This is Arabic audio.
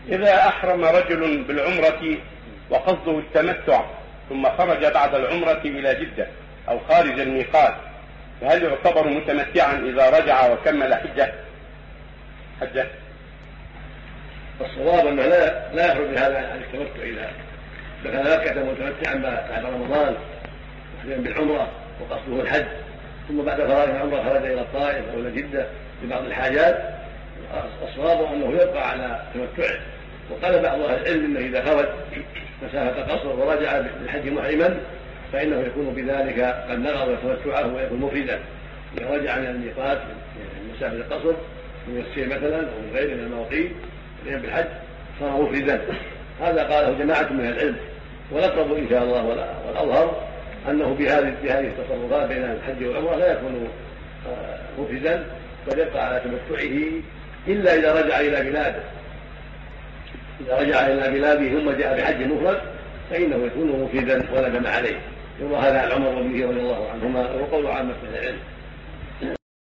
إذا أحرم رجل بالعمرة وقصده التمتع ثم خرج بعد العمرة إلى جدة أو خارج الميقات، فهل يعتبر متمتعا إذا رجع وكمل حجة؟ الصواب أنه لا يخرج بهذا عن التمتع إذا دخل مكة متمتعا بعد رمضان محرما بالعمرة وقصده الحج، ثم بعد فراغ العمرة خرج إلى الطائف أو إلى جدة لبعض الحاجات. الصواب أنه يبقى على تمتعه. وقال بعض أهل العلم أنه إذا خرج مسافة قصر ورجع بالحج محرما فإنه يكون بذلك قد نقض تمتعه ويكون مفردا. إذا رجع من الميقات من مسافة القصر من السير مثلا أو من غيره من المواقيت بالحج صار مفردا. هذا قاله جماعة من العلم، ونقرب إن شاء الله والأظهر أنه بهذه التصرفات بين الحج والعمرة لا يكون مفردا، بل يبقى على تمتعه إلا إذا رجع إلى بلاده. إذا رجع إلى بلاده ثم جاء بحج مفرد فإنه يكون مفردا ولا دم عليه. يروى هذا عن عمر وابنه رضي الله عنهما وقول عامة العلم.